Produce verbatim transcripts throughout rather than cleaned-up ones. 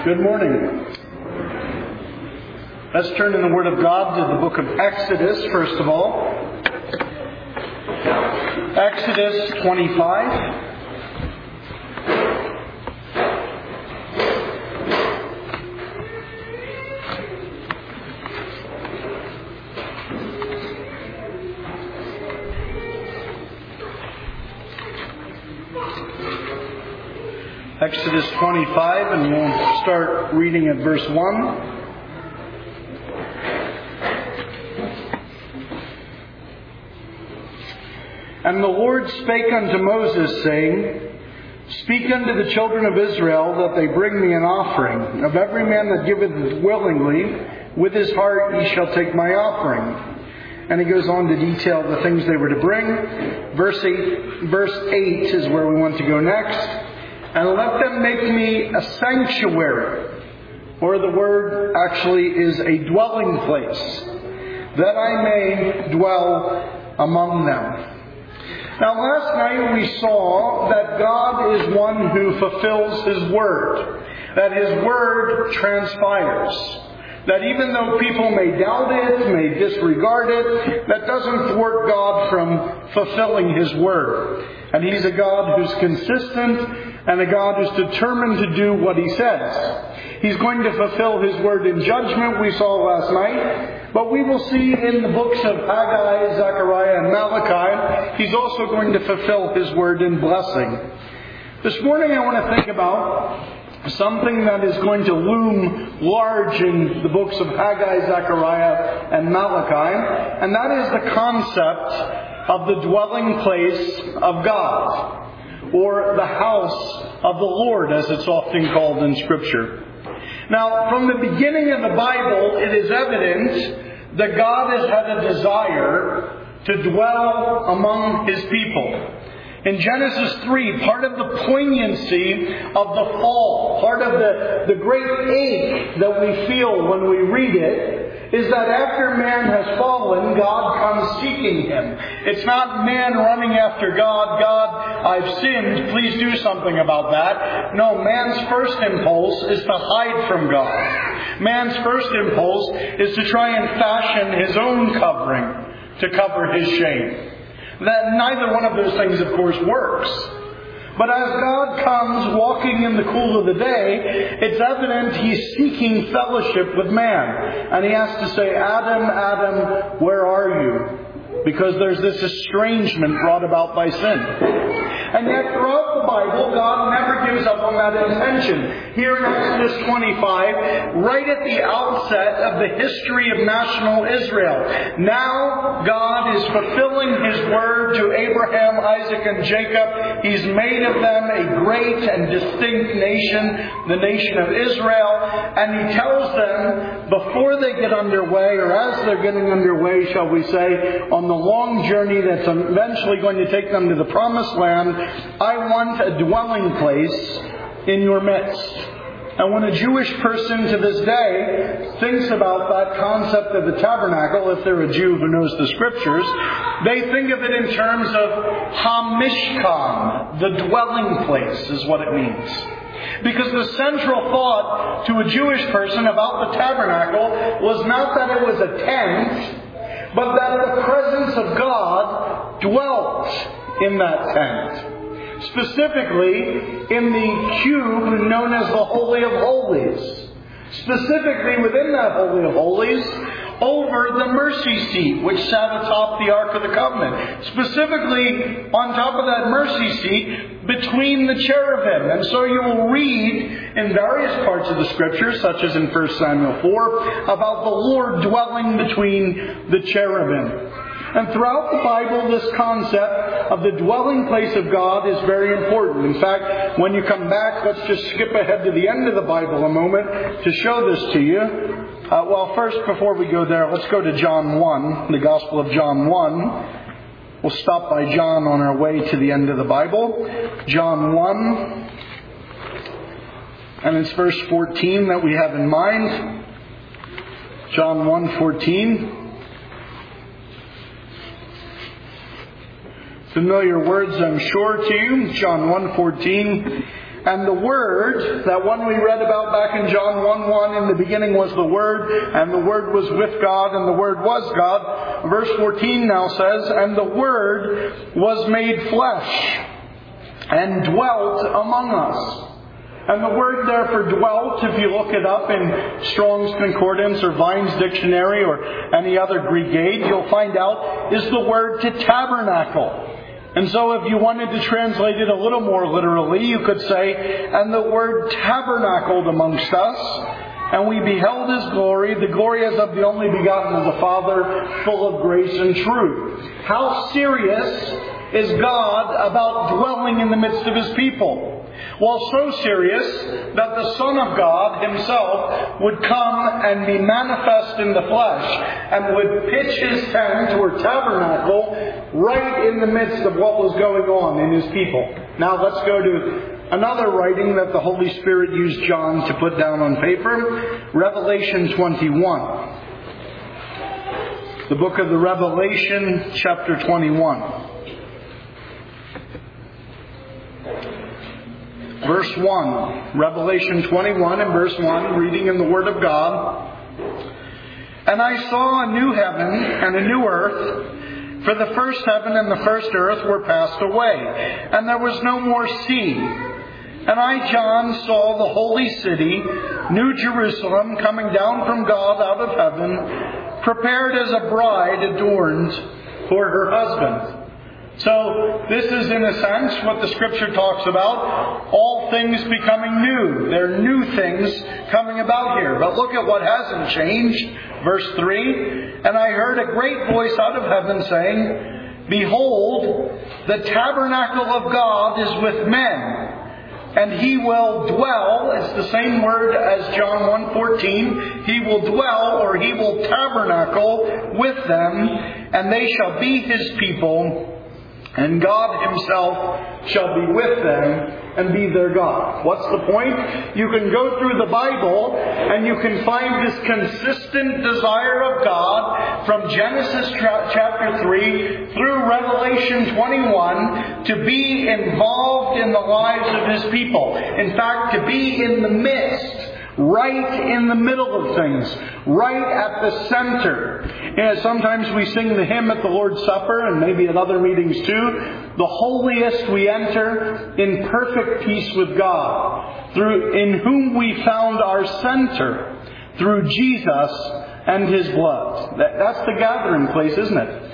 Good morning. Let's turn in the Word of God to the book of Exodus, first of all. Exodus twenty-five. Exodus twenty-five, and we'll start reading at verse one. And the Lord spake unto Moses, saying, Speak unto the children of Israel that they bring me an offering. Of every man that giveth willingly, with his heart ye shall take my offering. And he goes on to detail the things they were to bring. Verse eight, verse eight is where we want to go next. And let them make me a sanctuary, or the word actually is a dwelling place, that I may dwell among them. Now last night we saw that God is one who fulfills His Word, that His Word transpires. That even though people may doubt it, may disregard it, that doesn't thwart God from fulfilling His Word. And He's a God who's consistent and a God who's determined to do what He says. He's going to fulfill His Word in judgment, we saw last night. But we will see in the books of Haggai, Zechariah, and Malachi, He's also going to fulfill His Word in blessing. This morning I want to think about something that is going to loom large in the books of Haggai, Zechariah, and Malachi, and that is the concept of the dwelling place of God, or the house of the Lord, as it's often called in Scripture. Now, from the beginning of the Bible, it is evident that God has had a desire to dwell among His people. In Genesis three, part of the poignancy of the fall, part of the, the great ache that we feel when we read it, is that after man has fallen, God comes seeking him. It's not man running after God, God, I've sinned, please do something about that. No, man's first impulse is to hide from God. Man's first impulse is to try and fashion his own covering to cover his shame. That neither one of those things, of course, works. But as God comes walking in the cool of the day, it's evident He's seeking fellowship with man. And He has to say, Adam, Adam, where are you? Because there's this estrangement brought about by sin. And yet throughout the Bible, God never gives up on that intention. Here in Exodus twenty-five, right at the outset of the history of national Israel, now God is fulfilling His word to Abraham, Isaac, and Jacob. He's made of them a great and distinct nation, the nation of Israel. And He tells them, before they get underway, or as they're getting underway, shall we say, on the long journey that's eventually going to take them to the promised land, I want a dwelling place in your midst. And when a Jewish person to this day thinks about that concept of the tabernacle, if they're a Jew who knows the Scriptures, they think of it in terms of HaMishkan, the dwelling place is what it means. Because the central thought to a Jewish person about the tabernacle was not that it was a tent, but that the presence of God dwelt in that tent. Specifically, in the cube known as the Holy of Holies. Specifically within that Holy of Holies, over the mercy seat, which sat atop the Ark of the Covenant. Specifically, on top of that mercy seat, between the cherubim. And so you will read in various parts of the Scriptures, such as in First Samuel four, about the Lord dwelling between the cherubim. And throughout the Bible, this concept of the dwelling place of God is very important. In fact, when you come back, let's just skip ahead to the end of the Bible a moment to show this to you. Uh, well, first, before we go there, let's go to John one, the Gospel of John one. We'll stop by John on our way to the end of the Bible. John one. And it's verse fourteen that we have in mind. John one fourteen. Familiar words, I'm sure, to you. John one fourteen. And the Word, that one we read about back in John one one, in the beginning was the Word, and the Word was with God, and the Word was God. Verse fourteen now says, and the Word was made flesh, and dwelt among us. And the word there for dwelt, if you look it up in Strong's Concordance or Vine's Dictionary or any other Greek aid, you'll find out is the word to tabernacle. And so if you wanted to translate it a little more literally, you could say, and the word tabernacled amongst us, and we beheld His glory, the glory as of the only begotten of the Father, full of grace and truth. How serious is God about dwelling in the midst of His people? Well, so serious that the Son of God Himself would come and be manifest in the flesh and would pitch His tent or tabernacle right in the midst of what was going on in His people. Now let's go to another writing that the Holy Spirit used John to put down on paper, Revelation twenty-one. The book of the Revelation, chapter twenty-one. Verse one, Revelation twenty-one and verse one, reading in the Word of God. And I saw a new heaven and a new earth, for the first heaven and the first earth were passed away, and there was no more sea. And I, John, saw the holy city, New Jerusalem, coming down from God out of heaven, prepared as a bride adorned for her husband. So this is in a sense what the Scripture talks about, all things becoming new. There are new things coming about here. But look at what hasn't changed. Verse three, and I heard a great voice out of heaven saying, behold, the tabernacle of God is with men, and He will dwell, it's the same word as John one fourteen, He will dwell or He will tabernacle with them, and they shall be His people, and God Himself shall be with them and be their God. What's the point? You can go through the Bible and you can find this consistent desire of God from Genesis chapter three through Revelation twenty-one to be involved in the lives of His people. In fact, to be in the midst, right in the middle of things, right at the center. You know, sometimes we sing the hymn at the Lord's Supper and maybe at other meetings too. The holiest we enter in perfect peace with God, through in whom we found our center through Jesus and His blood. That, that's the gathering place, isn't it?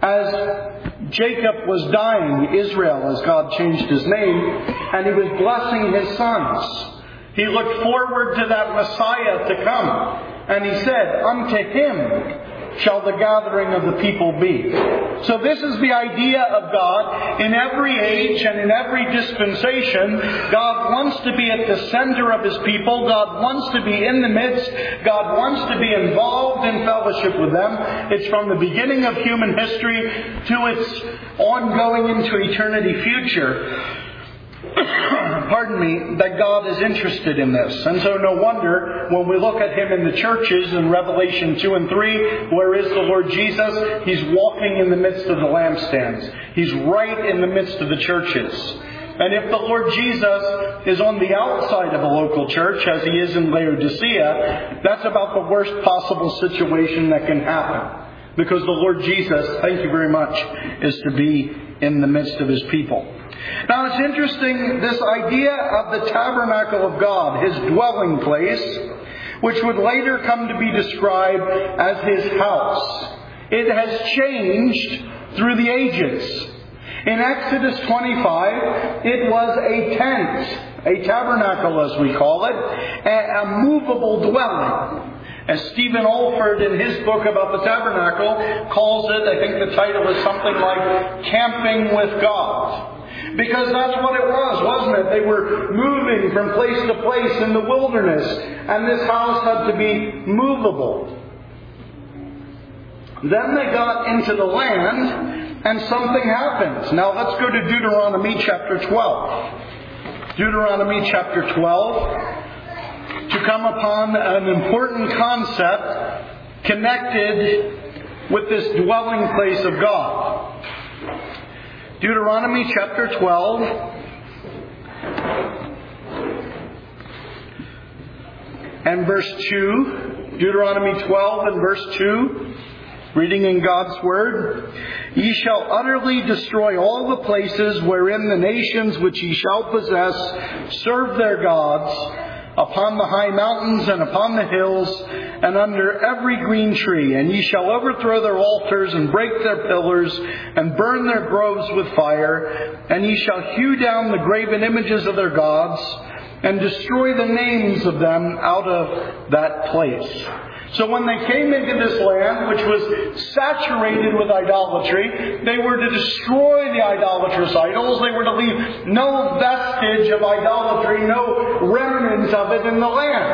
As Jacob was dying, Israel, as God changed his name, and he was blessing his sons, he looked forward to that Messiah to come. And he said, unto Him shall the gathering of the people be. So this is the idea of God. In every age and in every dispensation, God wants to be at the center of His people. God wants to be in the midst. God wants to be involved in fellowship with them. It's from the beginning of human history to its ongoing into eternity future. Pardon me, that God is interested in this. And so no wonder when we look at Him in the churches in Revelation two and three, where is the Lord Jesus? He's walking in the midst of the lampstands. He's right in the midst of the churches. And if the Lord Jesus is on the outside of a local church, as He is in Laodicea, that's about the worst possible situation that can happen. Because the Lord Jesus, thank you very much, is to be in the midst of His people. Now it's interesting, this idea of the tabernacle of God, His dwelling place, which would later come to be described as His house. It has changed through the ages. In Exodus twenty-five, it was a tent, a tabernacle as we call it, a, a movable dwelling. As Stephen Olford in his book about the tabernacle calls it, I think the title is something like Camping with God. Because that's what it was, wasn't it? They were moving from place to place in the wilderness, and this house had to be movable. Then they got into the land, and something happened. Now let's go to Deuteronomy chapter twelve. Deuteronomy chapter twelve. To come upon an important concept connected with this dwelling place of God. Deuteronomy chapter twelve and verse two. Deuteronomy twelve and verse two. Reading in God's Word. Ye shall utterly destroy all the places wherein the nations which ye shall possess serve their gods, upon the high mountains and upon the hills, and under every green tree. And ye shall overthrow their altars, and break their pillars, and burn their groves with fire. And ye shall hew down the graven images of their gods, and destroy the names of them out of that place. So when they came into this land, which was saturated with idolatry, they were to destroy the idolatrous idols. They were to leave no vestige of idolatry, no remnants of it in the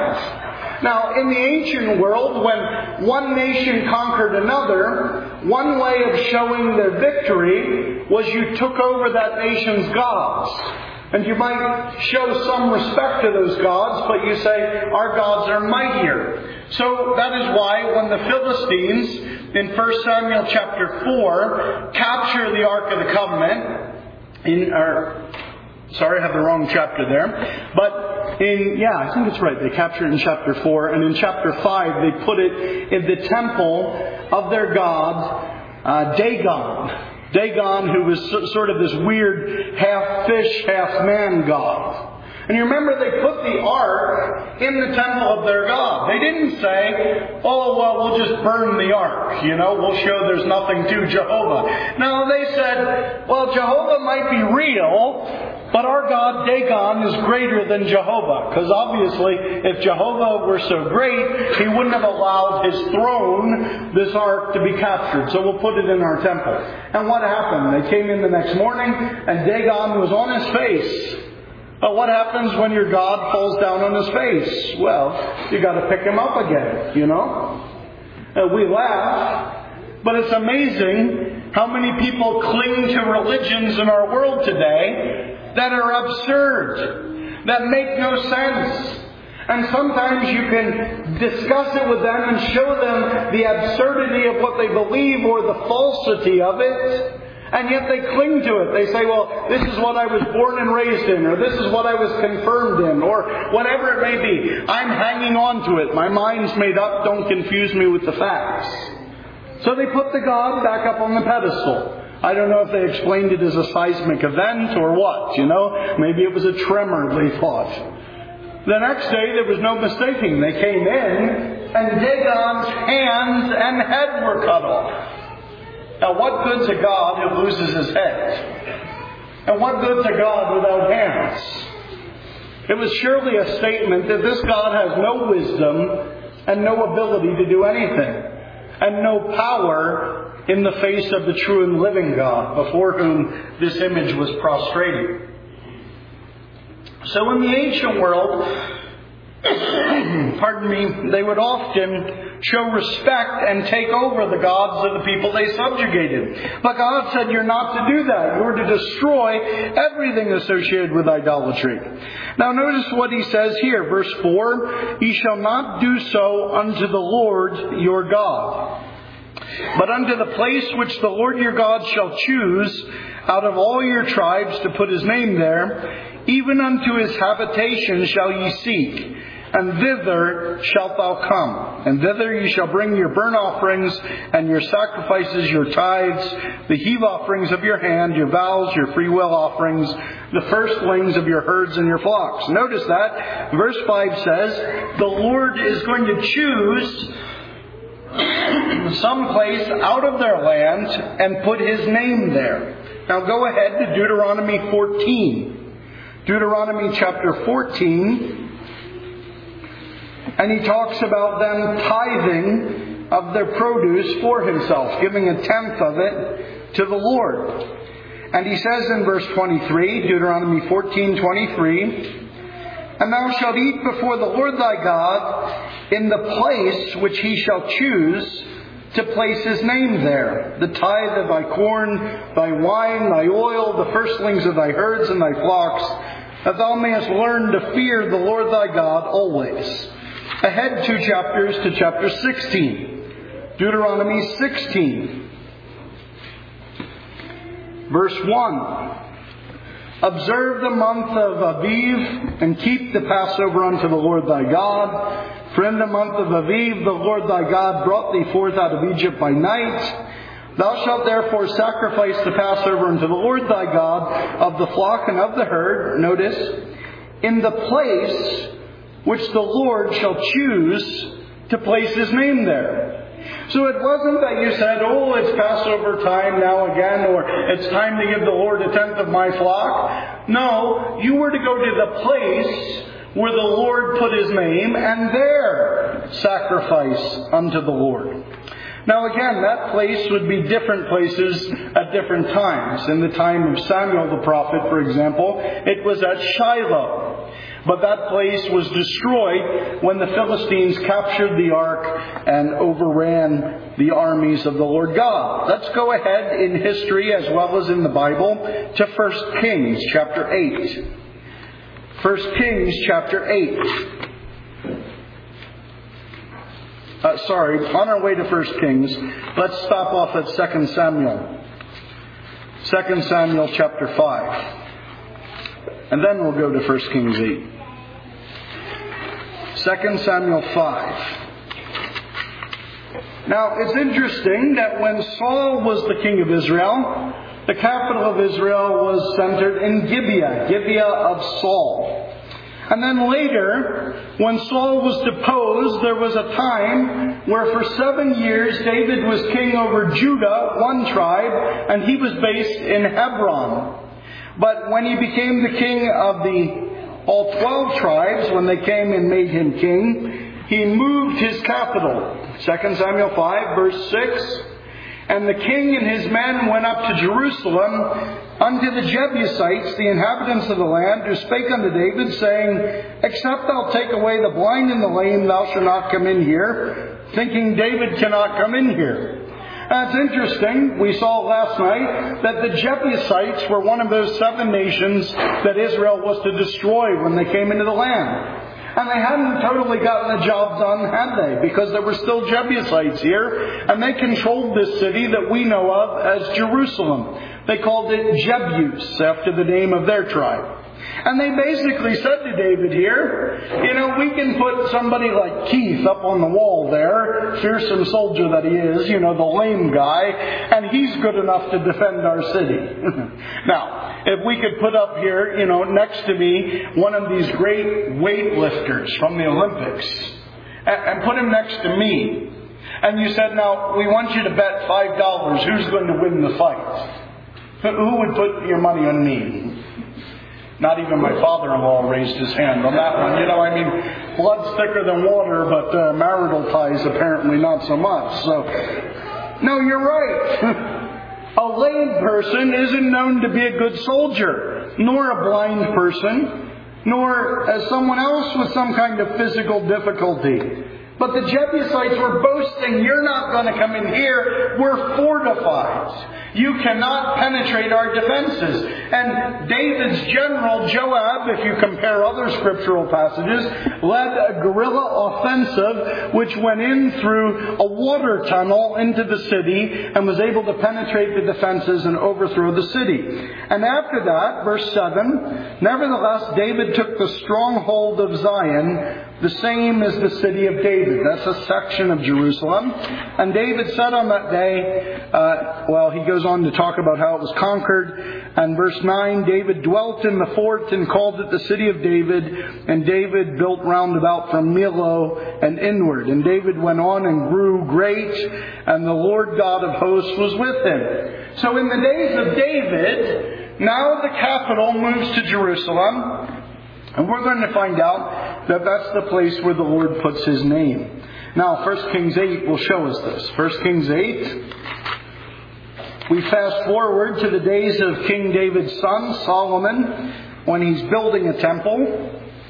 land. Now, in the ancient world, when one nation conquered another, one way of showing their victory was you took over that nation's gods. And you might show some respect to those gods, but you say, our gods are mightier. So that is why when the Philistines, in First Samuel chapter four, capture the Ark of the Covenant, in or, sorry, I have the wrong chapter there. But in, yeah, I think it's right. They capture it in chapter four. And in chapter five, they put it in the temple of their god, uh, Dagon. Dagon, who was sort of this weird half-fish, half-man god. And you remember they put the ark in the temple of their god. They didn't say, oh, well, we'll just burn the ark. You know, we'll show there's nothing to Jehovah. No, they said, well, Jehovah might be real, but our God, Dagon, is greater than Jehovah. Because obviously, if Jehovah were so great, He wouldn't have allowed His throne, this ark, to be captured. So we'll put it in our temple. And what happened? They came in the next morning, and Dagon was on his face. But what happens when your God falls down on his face? Well, you got to pick him up again, you know? Uh, we laugh, but it's amazing how many people cling to religions in our world today that are absurd, that make no sense. And sometimes you can discuss it with them and show them the absurdity of what they believe or the falsity of it. And yet they cling to it. They say, well, this is what I was born and raised in, or this is what I was confirmed in, or whatever it may be. I'm hanging on to it. My mind's made up. Don't confuse me with the facts. So they put the God back up on the pedestal. I don't know if they explained it as a seismic event or what, you know. Maybe it was a tremor, they thought. The next day, there was no mistaking. They came in, and Dagon's hands and head were cut off. Now, what good's a God who loses his head? And what good's a God without hands? It was surely a statement that this God has no wisdom and no ability to do anything, and no power in the face of the true and living God before whom this image was prostrated. So in the ancient world, pardon me, they would often show respect and take over the gods of the people they subjugated. But God said you're not to do that. You're to destroy everything associated with idolatry. Now notice what he says here, verse four, ye shall not do so unto the Lord your God, but unto the place which the Lord your God shall choose out of all your tribes to put his name there, even unto his habitation shall ye seek, and thither shalt thou come. And thither ye shall bring your burnt offerings, and your sacrifices, your tithes, the heave offerings of your hand, your vows, your freewill offerings, the firstlings of your herds and your flocks. Notice that. Verse five says, the Lord is going to choose some place out of their land and put his name there. Now go ahead to Deuteronomy fourteen. Deuteronomy chapter fourteen. And he talks about them tithing of their produce for himself, giving a tenth of it to the Lord. And he says in verse twenty-three, Deuteronomy fourteen twenty-three, and thou shalt eat before the Lord thy God in the place which he shall choose to place his name there, the tithe of thy corn, thy wine, thy oil, the firstlings of thy herds and thy flocks, that thou mayest learn to fear the Lord thy God always. Ahead two chapters to chapter sixteen. Deuteronomy sixteen. Verse one. Observe the month of Aviv, and keep the Passover unto the Lord thy God. For in the month of Aviv the Lord thy God brought thee forth out of Egypt by night. Thou shalt therefore sacrifice the Passover unto the Lord thy God of the flock and of the herd," notice, "in the place which the Lord shall choose to place His name there." So it wasn't that you said, "Oh, it's Passover time now again," or "It's time to give the Lord a tenth of my flock." No, you were to go to the place where the Lord put His name and there sacrifice unto the Lord. Now again, that place would be different places at different times. In the time of Samuel the prophet, for example, it was at Shiloh. But that place was destroyed when the Philistines captured the ark and overran the armies of the Lord God. Let's go ahead in history as well as in the Bible to First Kings chapter eight. First Kings chapter eight. Uh, sorry, on our way to First Kings, let's stop off at Second Samuel. Second Samuel chapter five. And then we'll go to First Kings eight. Second Samuel five. Now, it's interesting that when Saul was the king of Israel, the capital of Israel was centered in Gibeah, Gibeah of Saul. And then later, when Saul was deposed, there was a time where for seven years David was king over Judah, one tribe, and he was based in Hebron. But when he became the king of the all twelve tribes, when they came and made him king, he moved his capital. Second Samuel five, verse six. "And the king and his men went up to Jerusalem unto the Jebusites, the inhabitants of the land, who spake unto David, saying, Except thou take away the blind and the lame, thou shalt not come in here," thinking David cannot come in here. That's interesting. We saw last night that the Jebusites were one of those seven nations that Israel was to destroy when they came into the land. And they hadn't totally gotten the job done, had they? Because there were still Jebusites here, and they controlled this city that we know of as Jerusalem. They called it Jebus, after the name of their tribe. And they basically said to David here, you know, we can put somebody like Keith up on the wall there, fearsome soldier that he is, you know, the lame guy, and he's good enough to defend our city. Now, if we could put up here, you know, next to me, one of these great weightlifters from the Olympics, and, and put him next to me, and you said, now, we want you to bet five dollars who's going to win the fight. Who would put your money on me? Not even my father-in-law raised his hand on that one. You know, I mean, blood's thicker than water, but uh, marital ties apparently not so much. So, no, you're right. A lame person isn't known to be a good soldier, nor a blind person, nor as someone else with some kind of physical difficulty. But the Jebusites were boasting, you're not going to come in here. We're fortified. You cannot penetrate our defenses. And David's general, Joab, if you compare other scriptural passages, led a guerrilla offensive which went in through a water tunnel into the city and was able to penetrate the defenses and overthrow the city. And after that, verse seven, "Nevertheless, David took the stronghold of Zion, the same as the city of David." That's a section of Jerusalem. "And David said on that day," uh, well, he goes on to talk about how it was conquered. And verse nine, "David dwelt in the fort and called it the city of David. And David built round about from Millo and inward. And David went on and grew great, and the Lord God of hosts was with him." So in the days of David, now the capital moves to Jerusalem. And we're going to find out that that's the place where the Lord puts His name. Now, First Kings eight will show us this. First Kings eight, we fast forward to the days of King David's son, Solomon, when he's building a temple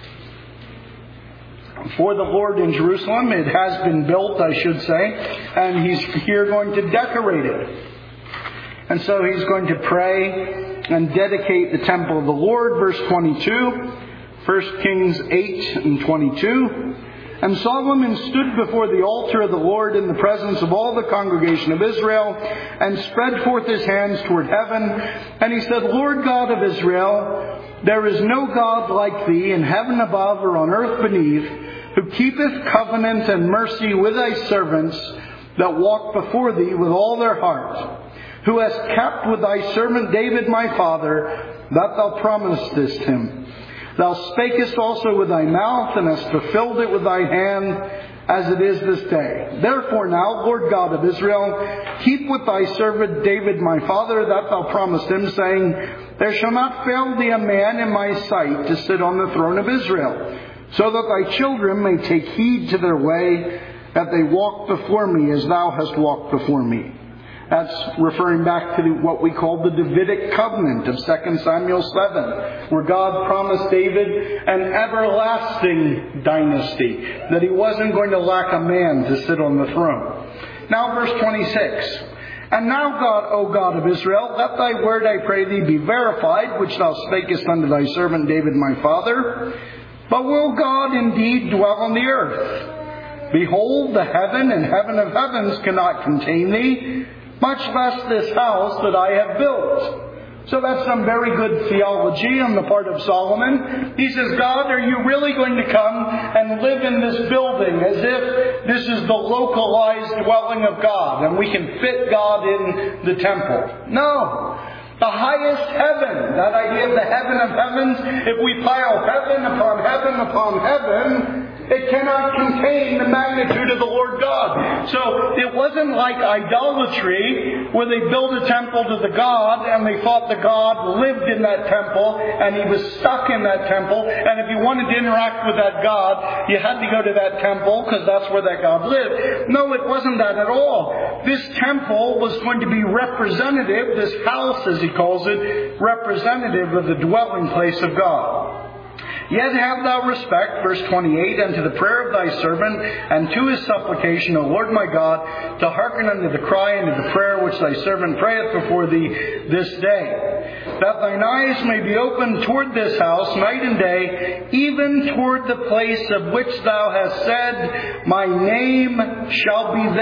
for the Lord in Jerusalem. It has been built, I should say, and he's here going to decorate it. And so he's going to pray and dedicate the temple of the Lord. Verse twenty-two. First Kings eight and twenty-two. "And Solomon stood before the altar of the Lord in the presence of all the congregation of Israel, and spread forth his hands toward heaven. And he said, Lord God of Israel, there is no God like thee in heaven above or on earth beneath, who keepeth covenant and mercy with thy servants that walk before thee with all their heart, who hast kept with thy servant David my father that thou promisedst him. Thou spakest also with thy mouth, and hast fulfilled it with thy hand, as it is this day. Therefore now, Lord God of Israel, keep with thy servant David my father that thou promised him, saying, There shall not fail thee a man in my sight to sit on the throne of Israel, so that thy children may take heed to their way, that they walk before me as thou hast walked before me. That's referring back to what we call the Davidic covenant of Second Samuel seven, where God promised David an everlasting dynasty, that he wasn't going to lack a man to sit on the throne. Now verse twenty-six. And now, God, O God of Israel, let thy word, I pray thee, be verified, which thou spakest unto thy servant David my father. But will God indeed dwell on the earth? Behold, the heaven and heaven of heavens cannot contain thee, much less this house that I have built. So that's some very good theology on the part of Solomon. He says, God, are you really going to come and live in this building as if this is the localized dwelling of God and we can fit God in the temple? No. The highest heaven, that idea of the heaven of heavens, if we pile heaven upon heaven upon heaven, it cannot contain the magnitude of the Lord God. So it wasn't like idolatry, where they built a temple to the God and they thought the God lived in that temple and he was stuck in that temple. And if you wanted to interact with that God, you had to go to that temple because that's where that God lived. No, it wasn't that at all. This temple was going to be representative, this house as he calls it, representative of the dwelling place of God. Yet have thou respect, verse twenty-eight, unto the prayer of thy servant, and to his supplication, O Lord my God, to hearken unto the cry and to the prayer which thy servant prayeth before thee this day. That thine eyes may be opened toward this house night and day, even toward the place of which thou hast said, My name shall be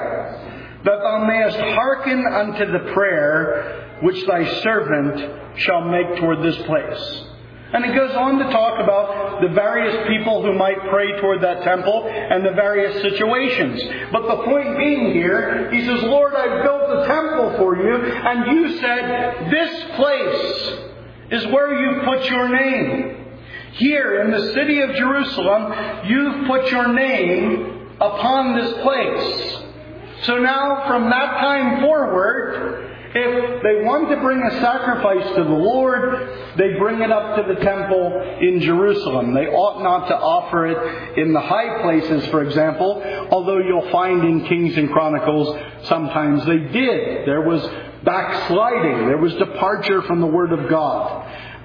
there. That thou mayest hearken unto the prayer which thy servant shall make toward this place. And it goes on to talk about the various people who might pray toward that temple and the various situations. But the point being here, he says, Lord, I've built a temple for you, and you said, this place is where you put your name. Here in the city of Jerusalem, you've put your name upon this place. So now, from that time forward, if they want to bring a sacrifice to the Lord, they bring it up to the temple in Jerusalem. They ought not to offer it in the high places, for example, although you'll find in Kings and Chronicles sometimes they did. There was backsliding. There was departure from the Word of God.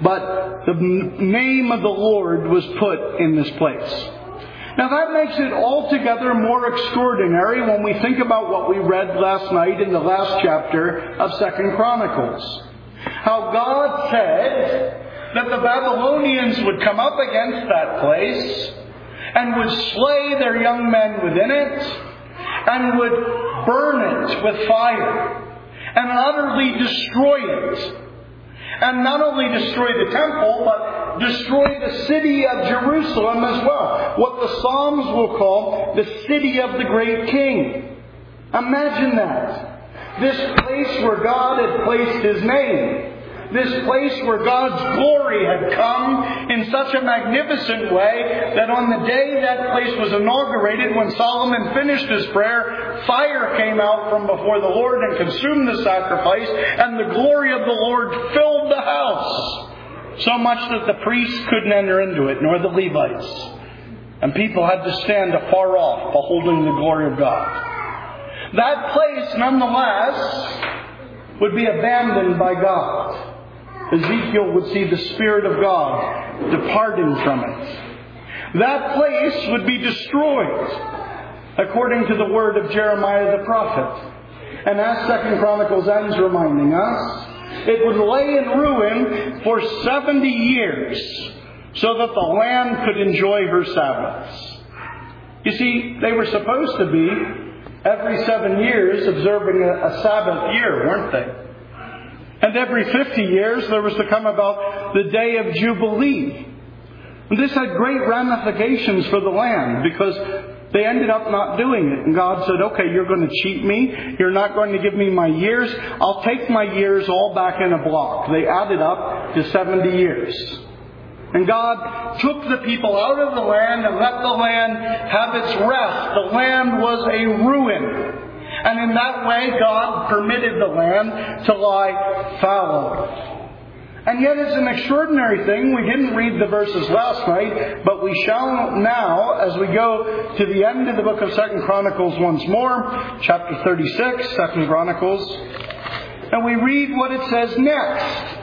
But the name of the Lord was put in this place. Now that makes it altogether more extraordinary when we think about what we read last night in the last chapter of Second Chronicles. How God said that the Babylonians would come up against that place and would slay their young men within it and would burn it with fire and utterly destroy it. And not only destroy the temple, but destroy the city of Jerusalem as well. What the Psalms will call the city of the great king. Imagine that. This place where God had placed His name. This place where God's glory had come in such a magnificent way that on the day that place was inaugurated, when Solomon finished his prayer, fire came out from before the Lord and consumed the sacrifice, and the glory of the Lord filled the house. So much that the priests couldn't enter into it, nor the Levites. And people had to stand afar off, beholding the glory of God. That place, nonetheless, would be abandoned by God. Ezekiel would see the Spirit of God departing from it. That place would be destroyed, according to the word of Jeremiah the prophet. And as Second Chronicles ends reminding us, it would lay in ruin for seventy years, so that the land could enjoy her Sabbaths. You see, they were supposed to be, every seven years, observing a, a Sabbath year, weren't they? And every fifty years there was to come about the day of Jubilee, And this had great ramifications for the land because they ended up not doing it. And God said, okay, you're going to cheat me. You're not going to give me my years. I'll take my years all back in a block. They added up to seventy years. And God took the people out of the land and let the land have its rest. The land was a ruin. And in that way, God permitted the land to lie fallow. And yet it's an extraordinary thing. We didn't read the verses last night, but we shall now as we go to the end of the book of Second Chronicles once more, chapter thirty-six, Second Chronicles, and we read what it says next.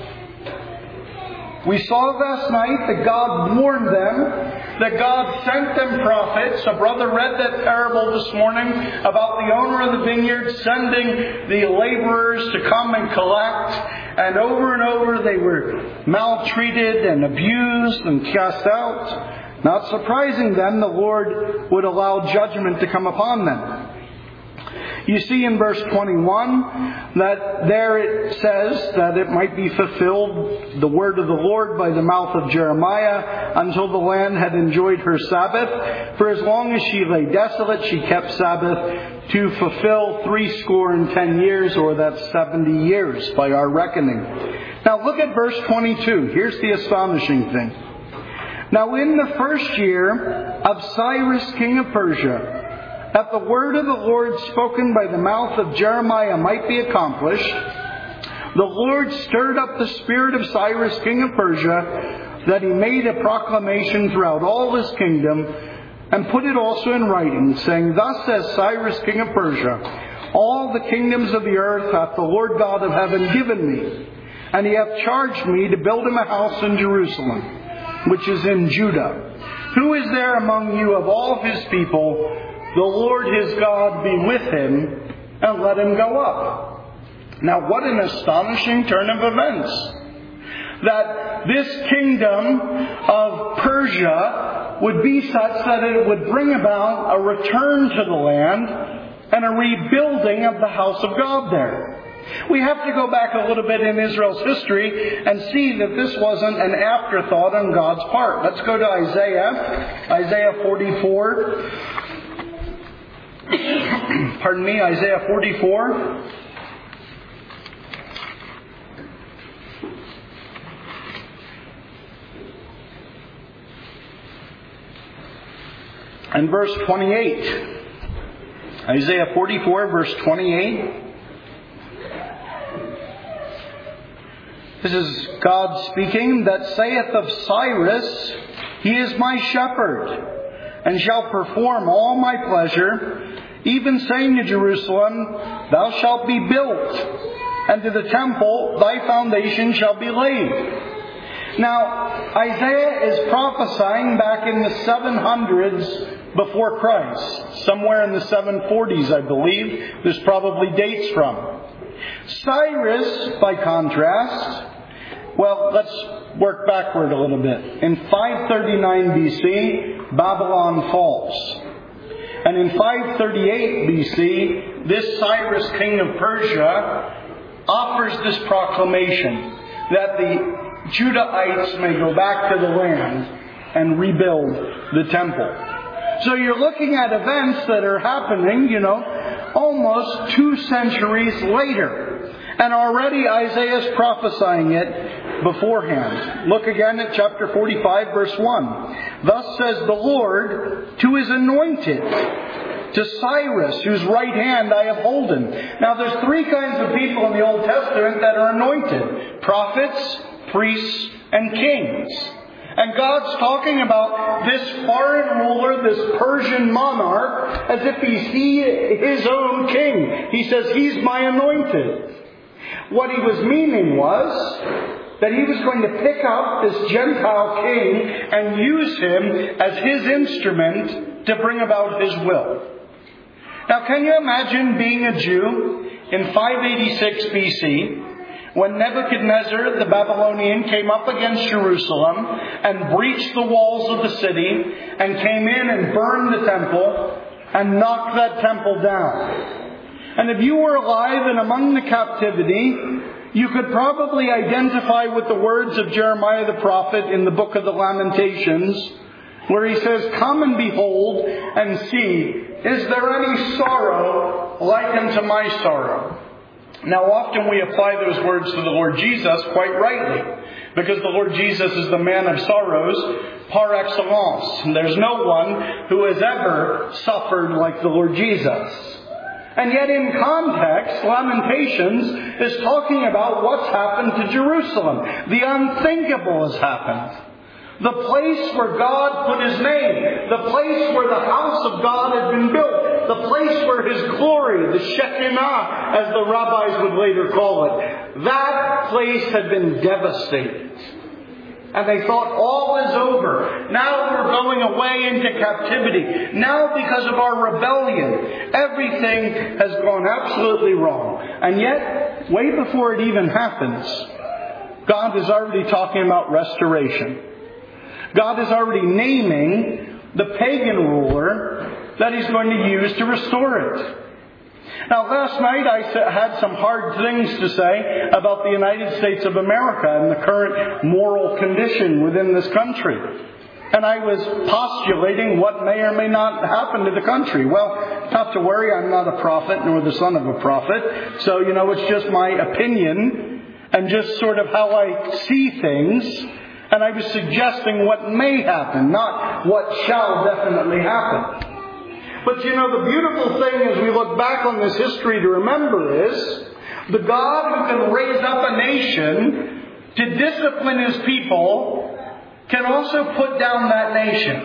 We saw last night that God warned them, that God sent them prophets. A brother read that parable this morning about the owner of the vineyard sending the laborers to come and collect. And over and over they were maltreated and abused and cast out. Not surprising then, the Lord would allow judgment to come upon them. You see in verse twenty-one that there it says that it might be fulfilled, the word of the Lord by the mouth of Jeremiah, until the land had enjoyed her Sabbath. For as long as she lay desolate, she kept Sabbath to fulfill three score and ten years, or that's seventy years by our reckoning. Now look at verse twenty-two. Here's the astonishing thing. Now in the first year of Cyrus, king of Persia, that the word of the Lord spoken by the mouth of Jeremiah might be accomplished, the Lord stirred up the spirit of Cyrus, king of Persia, that he made a proclamation throughout all his kingdom, and put it also in writing, saying, Thus says Cyrus, king of Persia, all the kingdoms of the earth hath the Lord God of heaven given me, and he hath charged me to build him a house in Jerusalem, which is in Judah. Who is there among you of all his people? The Lord his God be with him, and let him go up. Now what an astonishing turn of events. That this kingdom of Persia would be such that it would bring about a return to the land and a rebuilding of the house of God there. We have to go back a little bit in Israel's history and see that this wasn't an afterthought on God's part. Let's go to Isaiah, Isaiah forty-four. Pardon me, Isaiah forty-four. And verse twenty-eight. Isaiah forty-four, verse twenty-eight. This is God speaking, that saith of Cyrus, He is my shepherd, and shall perform all my pleasure, even saying to Jerusalem, Thou shalt be built, and to the temple thy foundation shall be laid. Now, Isaiah is prophesying back in the seven hundreds before Christ. Somewhere in the seven forties, I believe. There's probably dates from. Cyrus, by contrast, well, let's work backward a little bit. In five thirty-nine B C, Babylon falls. And in five thirty-eight B C, this Cyrus, king of Persia, offers this proclamation that the Judahites may go back to the land and rebuild the temple. So you're looking at events that are happening, you know, almost two centuries later. And already Isaiah is prophesying it beforehand. Look again at chapter forty-five, verse one. Thus says the Lord to his anointed, to Cyrus, whose right hand I have holden. Now there's three kinds of people in the Old Testament that are anointed. Prophets, priests, and kings. And God's talking about this foreign ruler, this Persian monarch, as if he's he, his own king. He says, He's my anointed. What he was meaning was that he was going to pick up this Gentile king and use him as his instrument to bring about his will. Now, can you imagine being a Jew in five eighty-six B C when Nebuchadnezzar, the Babylonian, came up against Jerusalem and breached the walls of the city and came in and burned the temple and knocked that temple down? And if you were alive and among the captivity, you could probably identify with the words of Jeremiah the prophet in the book of the Lamentations, where he says, "Come and behold and see, is there any sorrow like unto my sorrow?" Now often we apply those words to the Lord Jesus quite rightly, because the Lord Jesus is the man of sorrows par excellence. And there's no one who has ever suffered like the Lord Jesus. And yet in context, Lamentations is talking about what's happened to Jerusalem. The unthinkable has happened. The place where God put His name. The place where the house of God had been built. The place where His glory, the Shekinah, as the rabbis would later call it, that place had been devastated. And they thought, all is over. Now we're going away into captivity. Now because of our rebellion, everything has gone absolutely wrong. And yet, way before it even happens, God is already talking about restoration. God is already naming the pagan ruler that He's going to use to restore it. Now, last night I had some hard things to say about the United States of America and the current moral condition within this country. And I was postulating what may or may not happen to the country. Well, not to worry, I'm not a prophet nor the son of a prophet. So, you know, it's just my opinion and just sort of how I see things. And I was suggesting what may happen, not what shall definitely happen. But you know, the beautiful thing as we look back on this history to remember is the God who can raise up a nation to discipline His people can also put down that nation.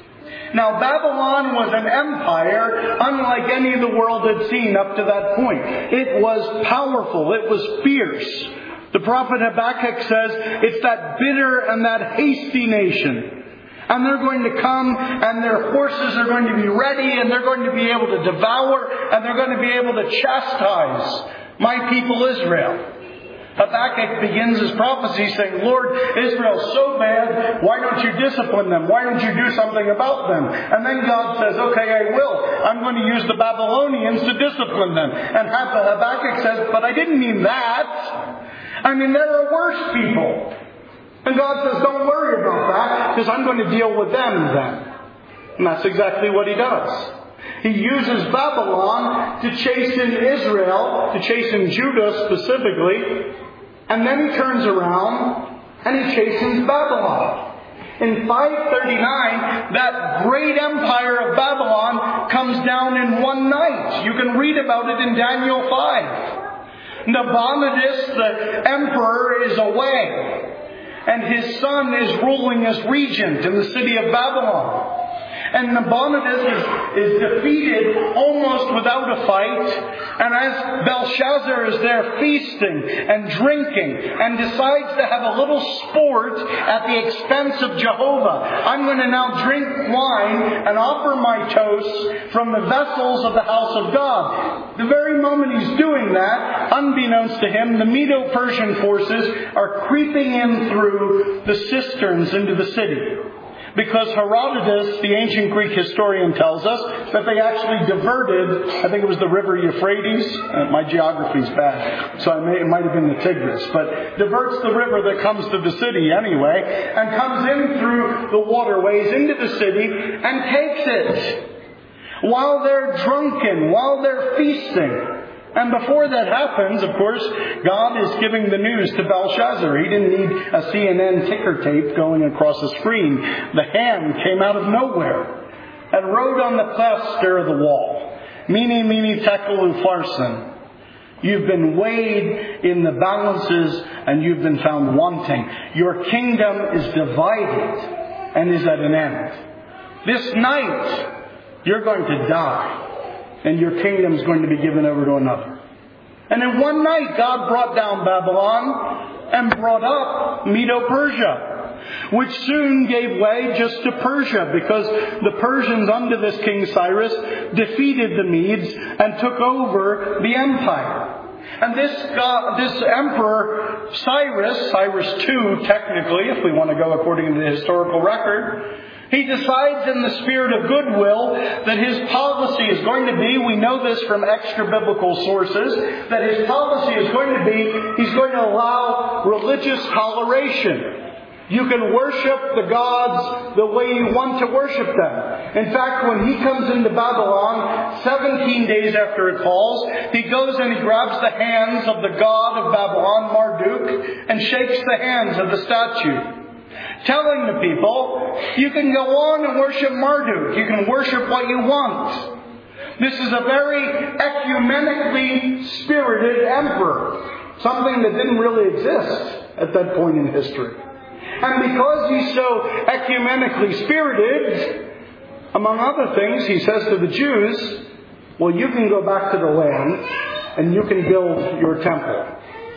Now, Babylon was an empire unlike any the world had seen up to that point. It was powerful. It was fierce. The prophet Habakkuk says it's that bitter and that hasty nation. And they're going to come and their horses are going to be ready and they're going to be able to devour and they're going to be able to chastise my people Israel. Habakkuk begins his prophecy saying, Lord, Israel's so bad, why don't you discipline them? Why don't you do something about them? And then God says, okay, I will. I'm going to use the Babylonians to discipline them. And Habakkuk says, but I didn't mean that. I mean, there are worse people. And God says, don't worry about that, because I'm going to deal with them then. And that's exactly what He does. He uses Babylon to chasten Israel, to chasten Judah specifically, and then He turns around and He chastens Babylon. In five thirty-nine, that great empire of Babylon comes down in one night. You can read about it in Daniel five. Nabonidus, the emperor, is away. And his son is ruling as regent in the city of Babylon. And Nabonidus is, is defeated almost without a fight. And as Belshazzar is there feasting and drinking and decides to have a little sport at the expense of Jehovah, I'm going to now drink wine and offer my toasts from the vessels of the house of God. The very moment he's doing that, unbeknownst to him, the Medo-Persian forces are creeping in through the cisterns into the city. Because Herodotus, the ancient Greek historian, tells us that they actually diverted, I think it was the river Euphrates. Uh, my geography's bad, so I may, it might have been the Tigris. But diverts the river that comes to the city anyway, and comes in through the waterways into the city and takes it. While they're drunken, while they're feasting. And before that happens, of course, God is giving the news to Belshazzar. He didn't need a C N N ticker tape going across the screen. The hand came out of nowhere and wrote on the plaster of the wall, Mene, mene, tekel, upharsin. You've been weighed in the balances and you've been found wanting. Your kingdom is divided and is at an end. This night, you're going to die. And your kingdom is going to be given over to another. And in one night, God brought down Babylon and brought up Medo-Persia, which soon gave way just to Persia, because the Persians under this King Cyrus defeated the Medes and took over the empire. And this God, this emperor Cyrus, Cyrus the Second technically, if we want to go according to the historical record, He decides in the spirit of goodwill that his policy is going to be, we know this from extra-biblical sources, that his policy is going to be, he's going to allow religious toleration. You can worship the gods the way you want to worship them. In fact, when he comes into Babylon, seventeen days after it falls, he goes and he grabs the hands of the god of Babylon, Marduk, and shakes the hands of the statue, telling the people, you can go on and worship Marduk. You can worship what you want. This is a very ecumenically spirited emperor, something that didn't really exist at that point in history. And because he's so ecumenically spirited, among other things, he says to the Jews, well, you can go back to the land and you can build your temple.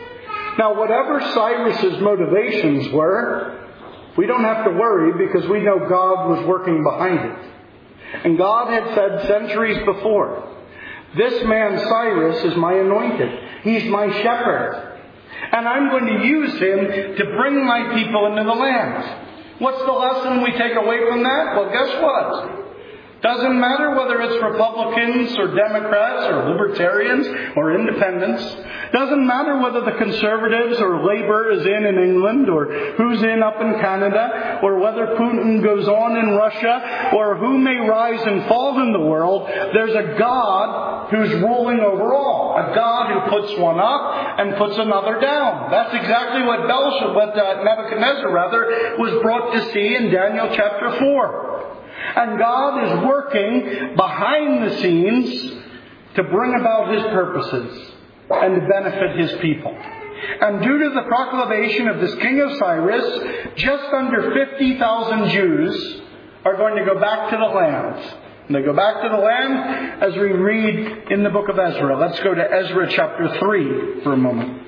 Now, whatever Cyrus's motivations were, we don't have to worry because we know God was working behind it. And God had said centuries before, this man Cyrus is my anointed. He's my shepherd. And I'm going to use him to bring my people into the land. What's the lesson we take away from that? Well, guess what? Doesn't matter whether it's Republicans or Democrats or Libertarians or Independents. Doesn't matter whether the Conservatives or Labour is in in England or who's in up in Canada or whether Putin goes on in Russia or who may rise and fall in the world. There's a God who's ruling over all. A God who puts one up and puts another down. That's exactly what Belshazzar, what uh, Nebuchadnezzar rather, was brought to see in Daniel chapter four. And God is working behind the scenes to bring about His purposes and to benefit His people. And due to the proclamation of this King of Cyrus, just under fifty thousand Jews are going to go back to the land. And they go back to the land as we read in the book of Ezra. Let's go to Ezra chapter three for a moment.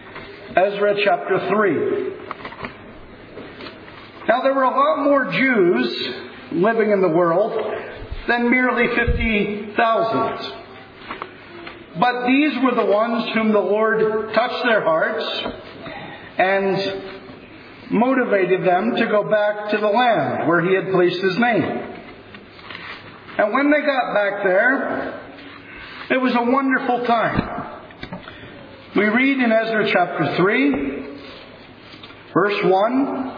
Ezra chapter three. Now there were a lot more Jews living in the world than merely fifty thousand. But these were the ones whom the Lord touched their hearts and motivated them to go back to the land where He had placed His name. And when they got back there, it was a wonderful time. We read in Ezra chapter three, verse one,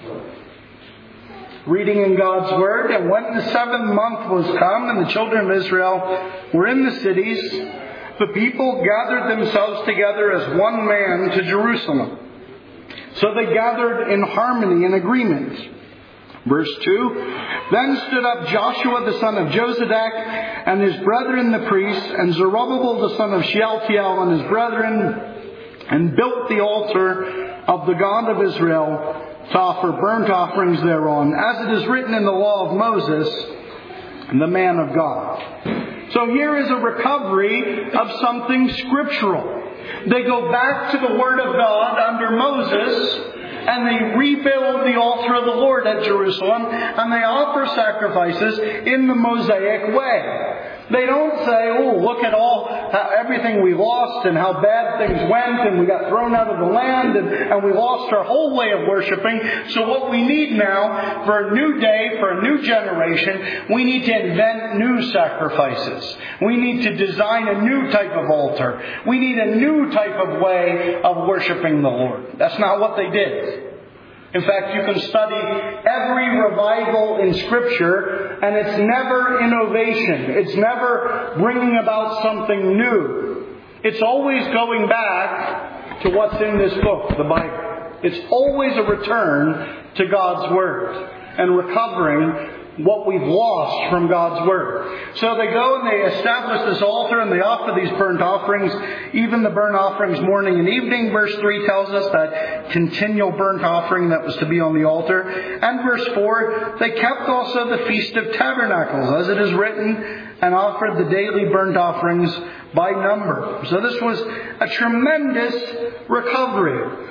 reading in God's Word, and when the seventh month was come and the children of Israel were in the cities, the people gathered themselves together as one man to Jerusalem. So they gathered in harmony and agreement. Verse two, then stood up Joshua the son of Jozadak and his brethren the priests, and Zerubbabel the son of Shealtiel and his brethren, and built the altar of the God of Israel to offer burnt offerings thereon, as it is written in the law of Moses, the man of God. So here is a recovery of something scriptural. They go back to the Word of God under Moses, and they rebuild the altar of the Lord at Jerusalem, and they offer sacrifices in the Mosaic way. They don't say, oh, look at all, how, everything we lost and how bad things went and we got thrown out of the land and, and we lost our whole way of worshiping. So what we need now for a new day, for a new generation, we need to invent new sacrifices. We need to design a new type of altar. We need a new type of way of worshiping the Lord. That's not what they did. In fact, you can study every revival in Scripture, and it's never innovation. It's never bringing about something new. It's always going back to what's in this book, the Bible. It's always a return to God's Word and recovering what we've lost from God's Word. So they go and they establish this altar and they offer these burnt offerings, even the burnt offerings morning and evening. Verse three tells us that continual burnt offering that was to be on the altar. And verse four, they kept also the Feast of Tabernacles, as it is written, and offered the daily burnt offerings by number. So this was a tremendous recovery.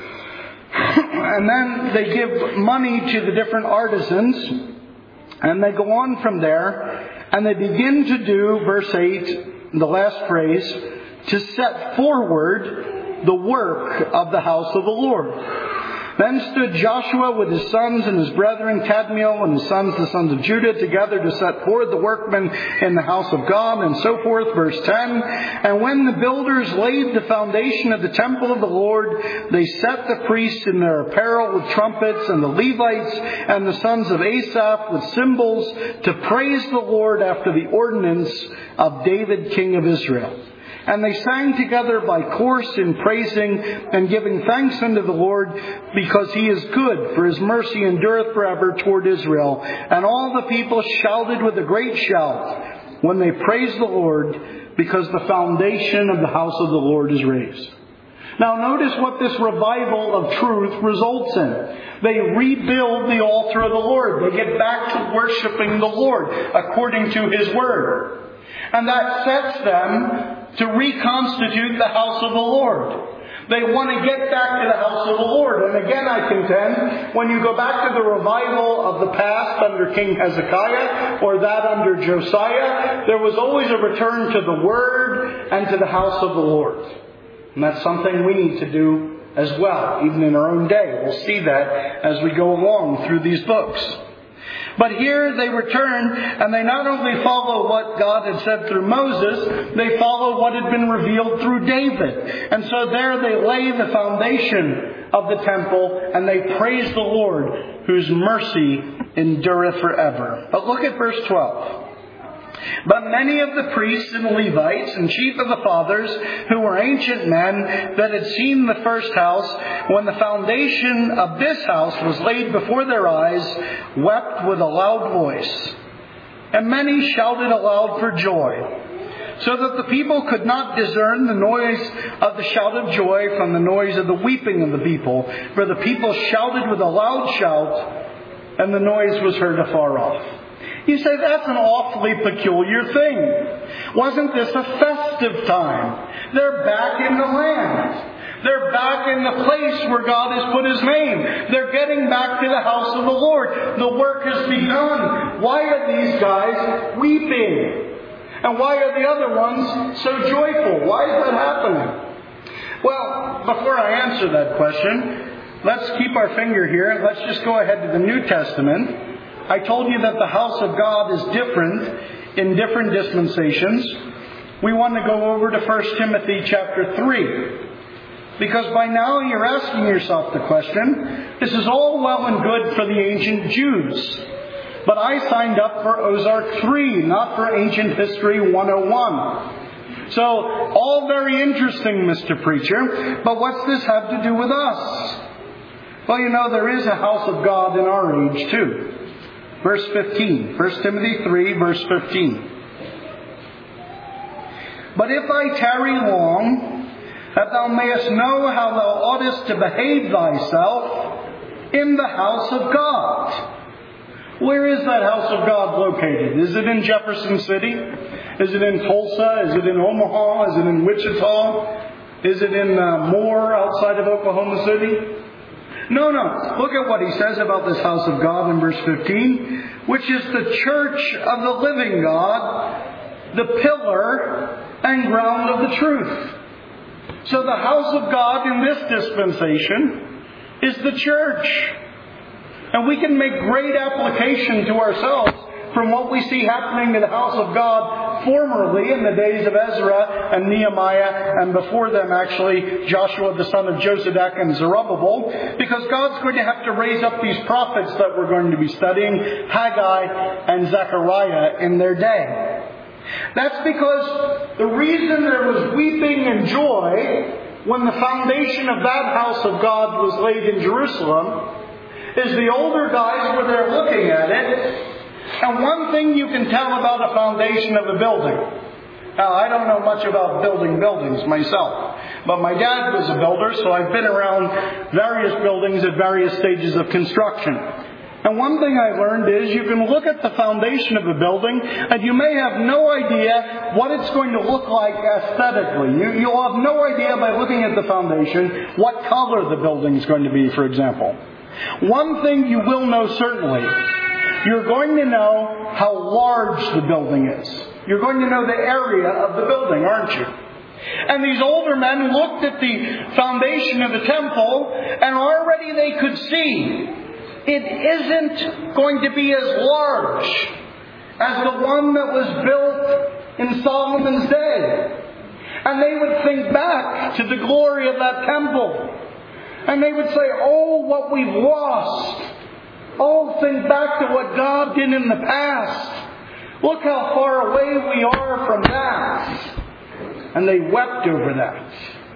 And then they give money to the different artisans. And they go on from there, and they begin to do, verse eight, the last phrase, to set forward the work of the house of the Lord. Then stood Joshua with his sons and his brethren, Kadmiel and his sons, the sons of Judah, together to set forward the workmen in the house of God, and so forth. Verse ten. And when the builders laid the foundation of the temple of the Lord, they set the priests in their apparel with trumpets, and the Levites and the sons of Asaph with cymbals, to praise the Lord after the ordinance of David, king of Israel. And they sang together by course in praising and giving thanks unto the Lord, because he is good, for his mercy endureth forever toward Israel. And all the people shouted with a great shout when they praised the Lord, because the foundation of the house of the Lord is raised. Now notice what this revival of truth results in. They rebuild the altar of the Lord. They get back to worshiping the Lord according to his word. And that sets them to reconstitute the house of the Lord. They want to get back to the house of the Lord. And again, I contend, when you go back to the revival of the past under King Hezekiah or that under Josiah, there was always a return to the Word and to the house of the Lord. And that's something we need to do as well, even in our own day. We'll see that as we go along through these books. But here they return, and they not only follow what God had said through Moses, they follow what had been revealed through David. And so there they lay the foundation of the temple, and they praise the Lord, whose mercy endureth forever. But look at verse twelve. But many of the priests and Levites and chief of the fathers, who were ancient men that had seen the first house, when the foundation of this house was laid before their eyes, wept with a loud voice. And many shouted aloud for joy, so that the people could not discern the noise of the shout of joy from the noise of the weeping of the people. For the people shouted with a loud shout, and the noise was heard afar off. You say, that's an awfully peculiar thing. Wasn't this a festive time? They're back in the land. They're back in the place where God has put his name. They're getting back to the house of the Lord. The work has begun. Why are these guys weeping? And why are the other ones so joyful? Why is that happening? Well, before I answer that question, let's keep our finger here. Let's just go ahead to the New Testament. I told you that the house of God is different in different dispensations. We want to go over to First Timothy chapter three. Because by now you're asking yourself the question, this is all well and good for the ancient Jews. But I signed up for Ozark three, not for Ancient History one oh one. So, all very interesting, Mister Preacher, but what's this have to do with us? Well, you know, there is a house of God in our age too. Verse fifteen. First Timothy three, verse fifteen. But if I tarry long, that thou mayest know how thou oughtest to behave thyself in the house of God. Where is that house of God located? Is it in Jefferson City? Is it in Tulsa? Is it in Omaha? Is it in Wichita? Is it in uh, Moore outside of Oklahoma City? No, no. Look at what he says about this house of God in verse fifteen, which is the church of the living God, the pillar and ground of the truth. So the house of God in this dispensation is the church. And we can make great application to ourselves from what we see happening to the house of God formerly in the days of Ezra and Nehemiah, and before them actually Joshua the son of Josedek and Zerubbabel, because God's going to have to raise up these prophets that we're going to be studying, Haggai and Zechariah, in their day. That's because the reason there was weeping and joy when the foundation of that house of God was laid in Jerusalem is the older guys were there looking at it. And one thing you can tell about a foundation of a building. Now, I don't know much about building buildings myself, but my dad was a builder, so I've been around various buildings at various stages of construction. And one thing I learned is you can look at the foundation of a building and you may have no idea what it's going to look like aesthetically. You, you'll have no idea by looking at the foundation what color the building is going to be, for example. One thing you will know certainly, you're going to know how large the building is. You're going to know the area of the building, aren't you? And these older men looked at the foundation of the temple, and already they could see it isn't going to be as large as the one that was built in Solomon's day. And they would think back to the glory of that temple. And they would say, oh, what we've lost. Oh, think back to what God did in the past. Look how far away we are from that. And they wept over that.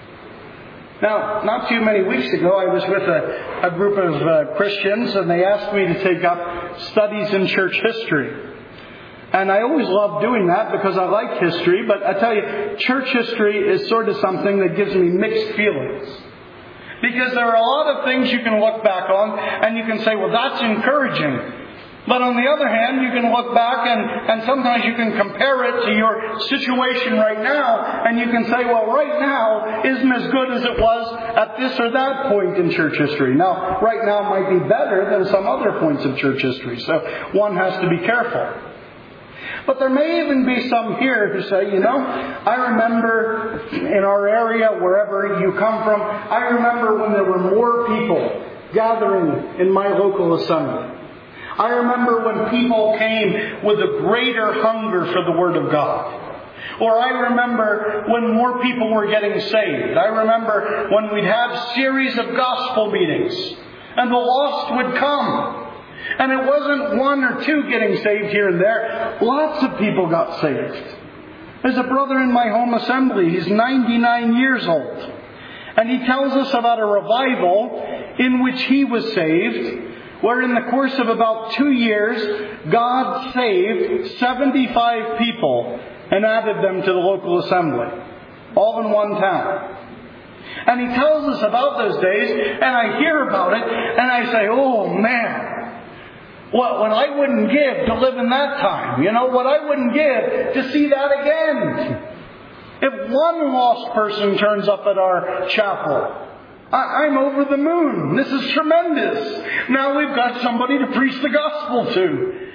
Now, not too many weeks ago, I was with a, a group of uh, Christians, and they asked me to take up studies in church history. And I always love doing that because I like history, but I tell you, church history is sort of something that gives me mixed feelings. Because there are a lot of things you can look back on, and you can say, well, that's encouraging. But on the other hand, you can look back and, and sometimes you can compare it to your situation right now, and you can say, well, right now isn't as good as it was at this or that point in church history. Now, right now might be better than some other points of church history, so one has to be careful. But there may even be some here who say, you know, I remember in our area, wherever you come from, I remember when there were more people gathering in my local assembly. I remember when people came with a greater hunger for the Word of God. Or I remember when more people were getting saved. I remember when we'd have series of gospel meetings and the lost would come. And it wasn't one or two getting saved here and there. Lots of people got saved. There's a brother in my home assembly. He's ninety-nine years old. And he tells us about a revival in which he was saved, where in the course of about two years, God saved seventy-five people and added them to the local assembly. All in one town. And he tells us about those days, and I hear about it, and I say, oh man, what, what I wouldn't give to live in that time. You know, what I wouldn't give to see that again. If one lost person turns up at our chapel, I, I'm over the moon. This is tremendous. Now we've got somebody to preach the gospel to.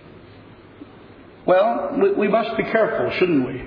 Well, we, we must be careful, shouldn't we?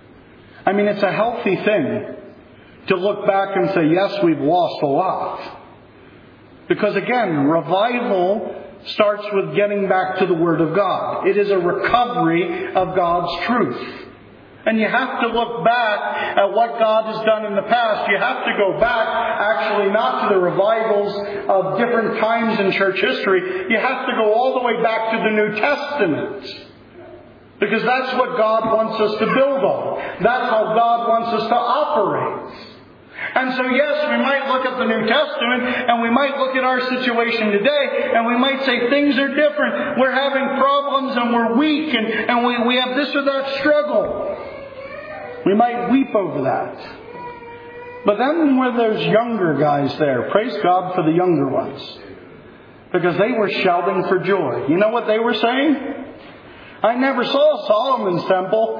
I mean, it's a healthy thing to look back and say, yes, we've lost a lot. Because again, revival starts with getting back to the Word of God. It is a recovery of God's truth. And you have to look back at what God has done in the past. You have to go back, actually, not to the revivals of different times in church history. You have to go all the way back to the New Testament. Because that's what God wants us to build on. That's how God wants us to operate. And so, yes, we might look at the New Testament and we might look at our situation today and we might say things are different. We're having problems and we're weak and, and we, we have this or that struggle. We might weep over that. But then when there's younger guys there, praise God for the younger ones. Because they were shouting for joy. You know what they were saying? I never saw Solomon's temple.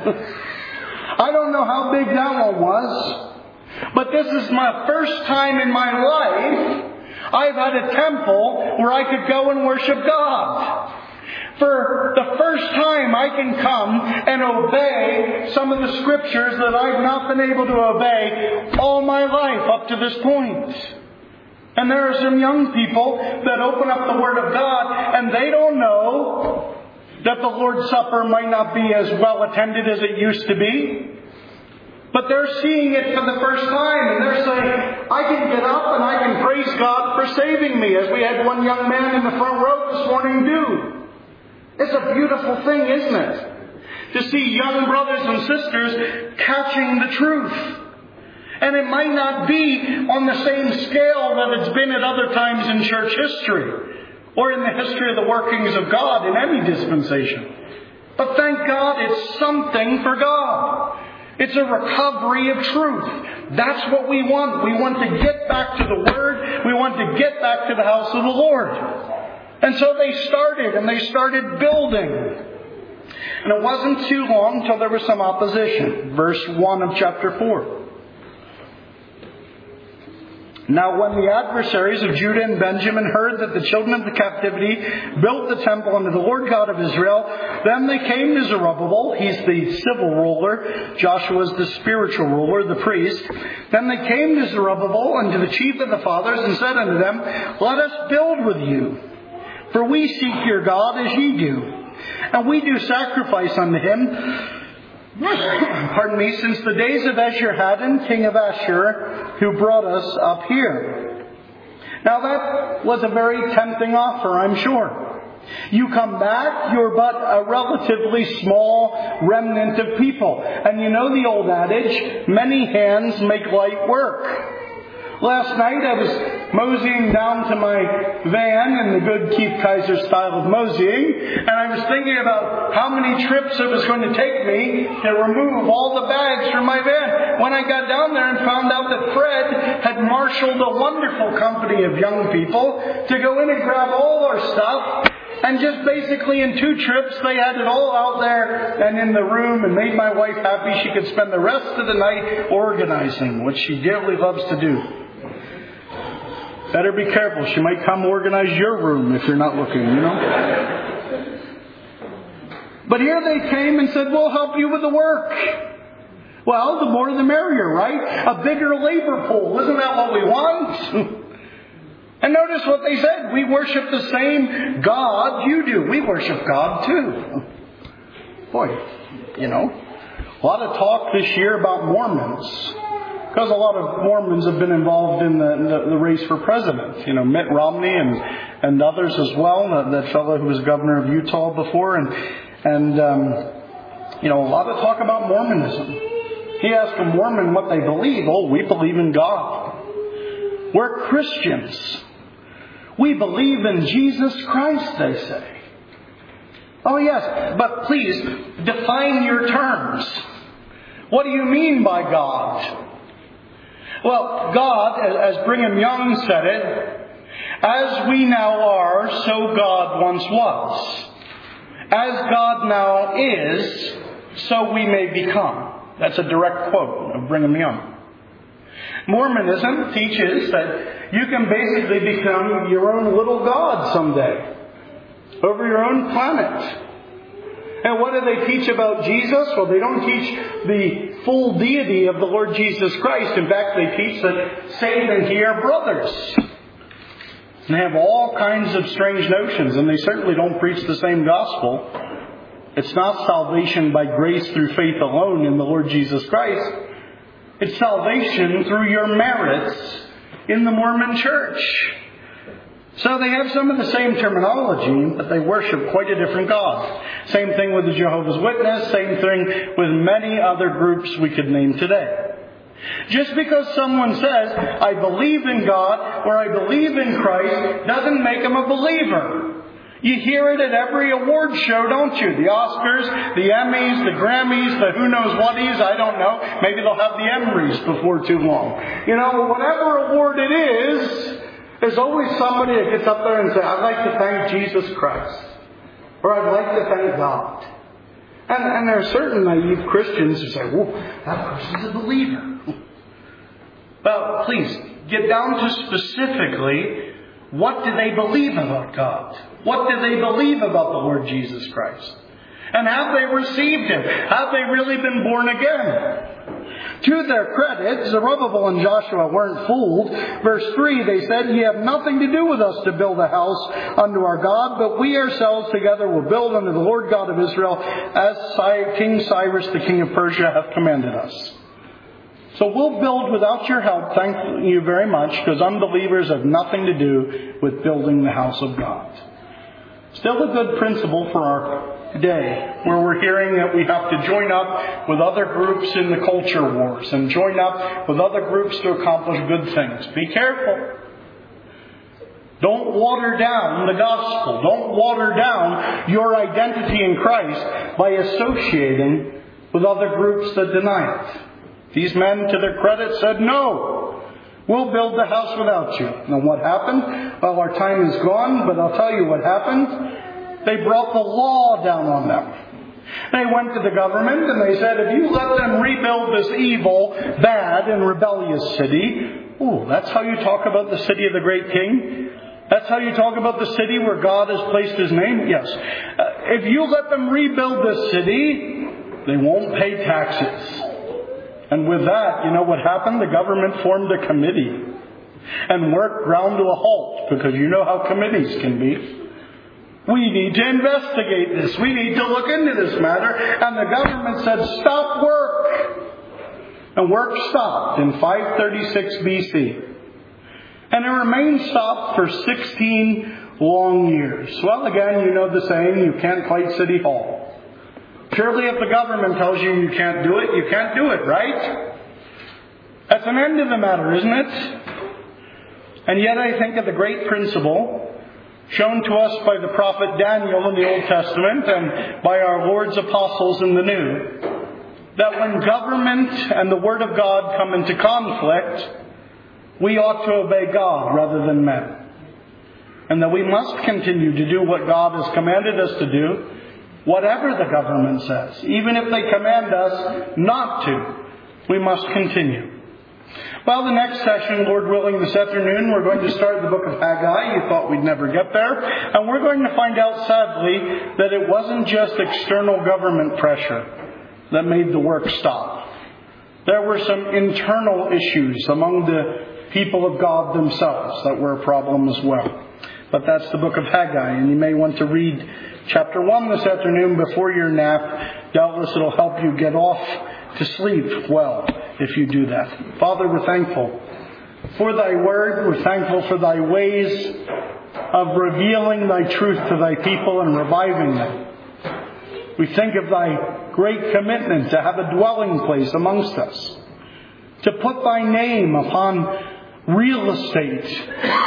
I don't know how big that one was. But this is my first time in my life I've had a temple where I could go and worship God. For the first time I can come and obey some of the scriptures that I've not been able to obey all my life up to this point. And there are some young people that open up the Word of God and they don't know that the Lord's Supper might not be as well attended as it used to be. But they're seeing it for the first time and they're saying, I can get up and I can praise God for saving me, as we had one young man in the front row this morning do. It's a beautiful thing, isn't it? To see young brothers and sisters catching the truth. And it might not be on the same scale that it's been at other times in church history or in the history of the workings of God in any dispensation. But thank God it's something for God. It's a recovery of truth. That's what we want. We want to get back to the Word. We want to get back to the house of the Lord. And so they started, and they started building. And it wasn't too long until there was some opposition. Verse one of chapter four. Now when the adversaries of Judah and Benjamin heard that the children of the captivity built the temple unto the Lord God of Israel, then they came to Zerubbabel. He's the civil ruler. Joshua's the spiritual ruler, the priest. Then they came to Zerubbabel and to the chief of the fathers and said unto them, Let us build with you, for we seek your God as ye do. And we do sacrifice unto him, pardon me, since the days of Esarhaddon, king of Ashur, who brought us up here. Now that was a very tempting offer, I'm sure. You come back, you're but a relatively small remnant of people. And you know the old adage, many hands make light work. Last night I was moseying down to my van in the good Keith Kaiser style of moseying, and I was thinking about how many trips it was going to take me to remove all the bags from my van. When I got down there and found out that Fred had marshaled a wonderful company of young people to go in and grab all our stuff, and just basically in two trips they had it all out there and in the room and made my wife happy. She could spend the rest of the night organizing, which she dearly loves to do. Better be careful. She might come organize your room if you're not looking, you know. But here they came and said, we'll help you with the work. Well, the more the merrier, right? A bigger labor pool. Isn't that what we want? And notice what they said. We worship the same God you do. We worship God too. Boy, you know, a lot of talk this year about Mormons. Because a lot of Mormons have been involved in the, the, the race for president. You know, Mitt Romney and, and others as well. That, that fellow who was governor of Utah before. And, and um, you know, a lot of talk about Mormonism. He asked a Mormon what they believe. Oh, we believe in God. We're Christians. We believe in Jesus Christ, they say. Oh, yes, but please, define your terms. What do you mean by God? Well, God, as Brigham Young said it, as we now are, so God once was. As God now is, so we may become. That's a direct quote of Brigham Young. Mormonism teaches that you can basically become your own little God someday, over your own planet. And what do they teach about Jesus? Well, they don't teach the full deity of the Lord Jesus Christ. In fact, they teach that Satan and he are brothers. And they have all kinds of strange notions, and they certainly don't preach the same gospel. It's not salvation by grace through faith alone in the Lord Jesus Christ. It's salvation through your merits in the Mormon Church. So they have some of the same terminology, but they worship quite a different God. Same thing with the Jehovah's Witness, same thing with many other groups we could name today. Just because someone says, I believe in God or I believe in Christ, doesn't make them a believer. You hear it at every award show, don't you? The Oscars, the Emmys, the Grammys, the who knows whaties, I don't know. Maybe they'll have the Emmys before too long. You know, whatever award it is, there's always somebody that gets up there and says, I'd like to thank Jesus Christ. Or I'd like to thank God. And, and there are certain naive Christians who say, whoa, that person's a believer. Well, please, get down to specifically, what do they believe about God? What do they believe about the Lord Jesus Christ? And have they received Him? Have they really been born again? To their credit, Zerubbabel and Joshua weren't fooled. Verse three, they said, Ye have nothing to do with us to build a house unto our God, but we ourselves together will build unto the Lord God of Israel, as King Cyrus, the king of Persia, hath commanded us. So we'll build without your help, thank you very much, because unbelievers have nothing to do with building the house of God. Still a good principle for our day, where we're hearing that we have to join up with other groups in the culture wars and join up with other groups to accomplish good things. Be careful. Don't water down the gospel. Don't water down your identity in Christ by associating with other groups that deny it. These men, to their credit, said, no, we'll build the house without you. And what happened? Well, our time is gone, but I'll tell you what happened. They brought the law down on them. They went to the government and they said, if you let them rebuild this evil, bad, and rebellious city, Oh, that's how you talk about the city of the great king? That's how you talk about the city where God has placed His name? Yes. Uh, if you let them rebuild this city, they won't pay taxes. And with that, you know what happened? The government formed a committee and work ground to a halt, because you know how committees can be. We need to investigate this. We need to look into this matter. And the government said, stop work. And work stopped in five thirty-six B C. And it remained stopped for sixteen long years. Well, again, you know the saying, you can't fight City Hall. Surely if the government tells you you can't do it, you can't do it, right? That's an end of the matter, isn't it? And yet I think of the great principle shown to us by the prophet Daniel in the Old Testament and by our Lord's apostles in the New, that when government and the Word of God come into conflict, we ought to obey God rather than men. And that we must continue to do what God has commanded us to do, whatever the government says. Even if they command us not to, we must continue. Well, the next session, Lord willing, this afternoon, we're going to start the book of Haggai. You thought we'd never get there. And we're going to find out, sadly, that it wasn't just external government pressure that made the work stop. There were some internal issues among the people of God themselves that were a problem as well. But that's the book of Haggai, and you may want to read chapter one this afternoon before your nap. Doubtless it'll help you get off to sleep well if you do that. Father, we're thankful for Thy word. We're thankful for Thy ways of revealing Thy truth to Thy people and reviving them. We think of Thy great commitment to have a dwelling place amongst us, to put Thy name upon real estate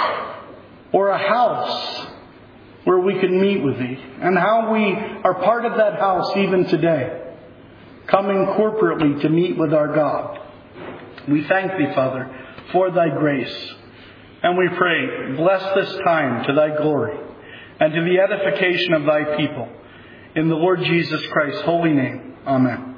or a house where we can meet with Thee, and how we are part of that house even today, coming corporately to meet with our God. We thank Thee, Father, for Thy grace. And we pray, bless this time to Thy glory and to the edification of Thy people. In the Lord Jesus Christ's holy name. Amen.